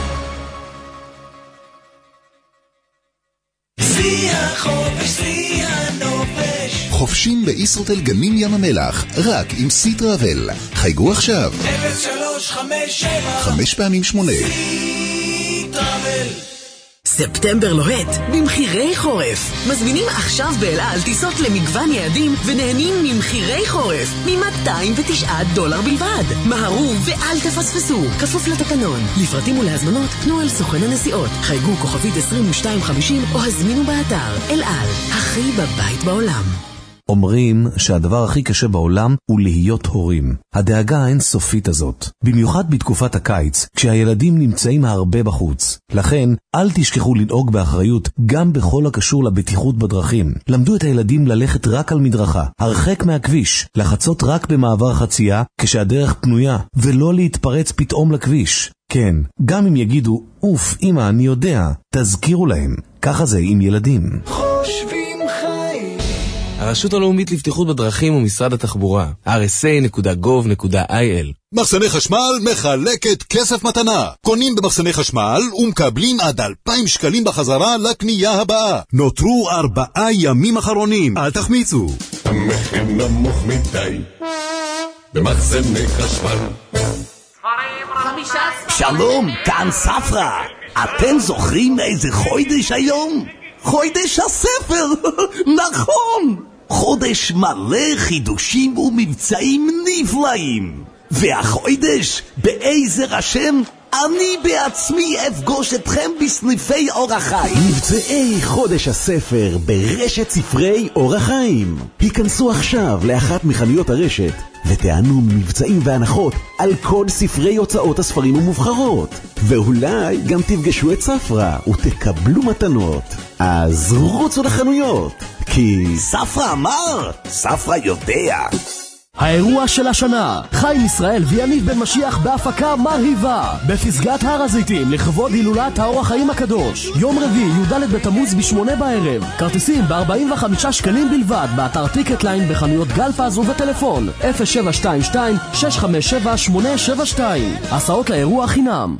חופשים בישרוטל גנים ים המלח, רק עם סי טראבל. חייגו עכשיו אפס שלוש חמש שבע חמש פעמים שמונה. סי טראבל. ספטמבר לוהט במחירי חורף. מזמינים עכשיו באל על טיסות למגוון יעדים ונהנים ממחירי חורף מ-מאתיים ותשעה דולר בלבד. מהרו ואל תפספסו, כפוף לתקנון. לפרטים ולהזמנות פנו אל סוכן הנסיעות, חייגו כוכבית עשרים ושתיים חמישים או הזמינו באתר. אל על, הכי בבית בעולם. אומרים שהדבר הכי קשה בעולם הוא להיות הורים. הדאגה האינסופית הזאת, במיוחד בתקופת הקיץ, כשהילדים נמצאים הרבה בחוץ. לכן, אל תשכחו לנהוג באחריות גם בכל הקשור לבטיחות בדרכים. למדו את הילדים ללכת רק על מדרכה, הרחק מהכביש, לחצות רק במעבר חצייה כשהדרך פנויה, ולא להתפרץ פתאום לכביש. כן, גם אם יגידו, אוף, אמא, אני יודע, תזכירו להם. ככה זה עם ילדים. חושבים חיים הרשות הלאומית לבטיחות בדרכים ומשרד התחבורה, אר אס איי נקודה גוב נקודה איי אל. מחסני חשמל מחלקת כסף מתנה. קונים במחסני חשמל ומקבלים עד אלפיים שקלים בחזרה לקנייה הבאה. נותרו ארבעה ימים אחרונים, אל תחמיצו. המחיר נמוך מדי במחסני חשמל. שלום, כאן ספרה. אתם זוכרים איזה חודש היום? חודש הספר. נכון, חודש מלא חידושים ומבצעים נפלאים. והחודש בעזר השם אני בעצמי אפגוש אתכם בסניפי אור החיים. מבצעי חודש הספר ברשת ספרי אור החיים. היכנסו עכשיו לאחת מחנויות הרשת ותענו מבצעים והנחות על כל ספרי הוצאות הספרים ומובחרות. ואולי גם תפגשו את ספרה ותקבלו מתנות. אז רוצו לחנויות, כי ספרה אמר, ספרה יודע. האירוע של השנה, חיים ישראל ויניב בן משיח בהפקה מרהיבה בפסגת הר הזיתים לכבוד הילולת האור החיים הקדוש, יום רביעי י"ד בתמוז בשמונה בערב. כרטיסים ב-ארבעים וחמישה שקלים בלבד באתר טיקטליין, בחנויות גלפז ובטלפון אפס שבע שתיים שתיים שש חמש שבע שמונה שבע שתיים. הסעות לאירוע חינם.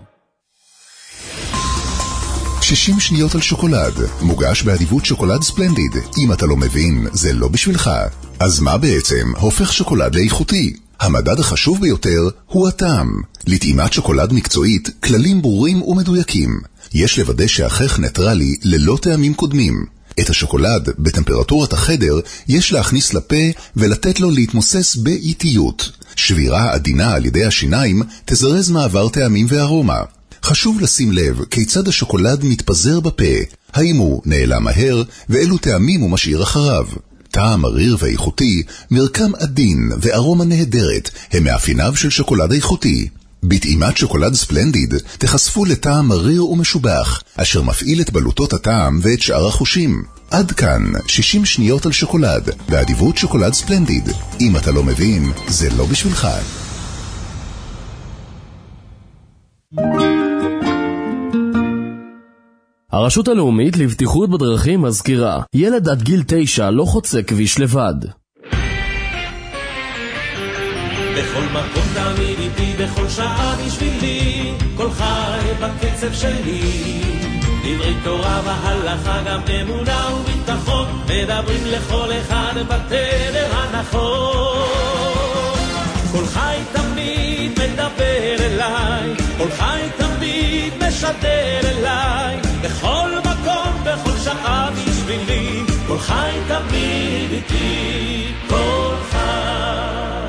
שישים שניות על שוקולד, מוגש באדיבות שוקולד ספלנדיד. אם אתה לא מבין, זה לא בשבילך. אז מה בעצם הופך שוקולד לאיכותי? המדד החשוב ביותר הוא הטעם. לטעימת שוקולד מקצועית, כללים ברורים ומדויקים. יש לוודא שהחך ניטרלי ללא טעמים קודמים. את השוקולד בטמפרטורת החדר יש להכניס לפה ולתת לו להתמוסס באיטיות. שבירה עדינה על ידי השיניים תזרז מעבר טעמים וארומה. חשוב לשים לב כיצד השוקולד מתפזר בפה, האם הוא נעלם מהר ואילו טעמים הוא משאיר אחריו. טעם מריר ואיכותי, מרקם עדין וארומה נהדרת הם מאפייניו של שוקולד איכותי. בטעימת שוקולד ספלנדיד תחשפו לטעם מריר ומשובח, אשר מפעיל את בלוטות הטעם ואת שאר החושים. עד כאן שישים שניות על שוקולד, באדיבות שוקולד ספלנדיד. אם אתה לא מבין, זה לא בשבילך. הרשות הלאומית לבטיחות בדרכים מזכירה, ילד עד גיל תשע לא חוצה כביש לבד. בכל מקום תמיד איתי, בכל שעה בשבילי, כל חי בקצב שלי. דברי תורה והלכה, גם אמונה וביטחון, מדברים לכל אחד בתדר הנכון. כל חי תמיד מדבר אליי, כל חי תמיד משדר אליי, בכל מקום, בכל שעה בשבילי, כל חי תמיד איתי, כל חי.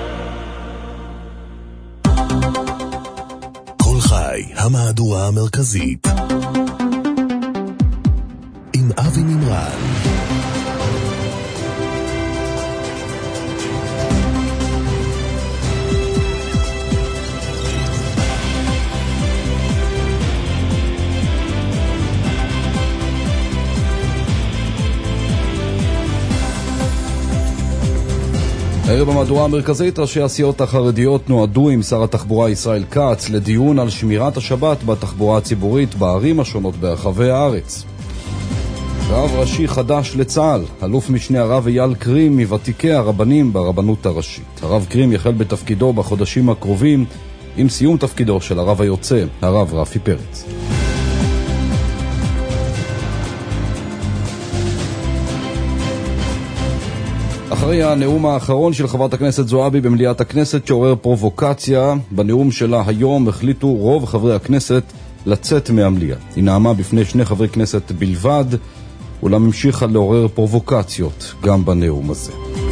כל חי, המהדורה המרכזית עם אבי נמרן. הערב במהדורה המרכזית, ראשי הסיעות החרדיות נועדו עם שר התחבורה ישראל כץ לדיון על שמירת השבת בתחבורה הציבורית בערים השונות ברחבי הארץ. רב ראשי חדש לצה"ל, אלוף משנה הרב אייל קרים מוותיקי הרבנים ברבנות הראשית. הרב קרים יחל בתפקידו בחודשים הקרובים עם סיום תפקידו של הרב היוצא, הרב רפי פרץ. אחרי הנאום האחרון של חברת הכנסת זועבי במליאת הכנסת שעורר פרובוקציה, בנאום שלה היום החליטו רוב חברי הכנסת לצאת מהמליאה. היא נעמה בפני שני חברי כנסת בלבד, אולם המשיכה לעורר פרובוקציות גם בנאום הזה.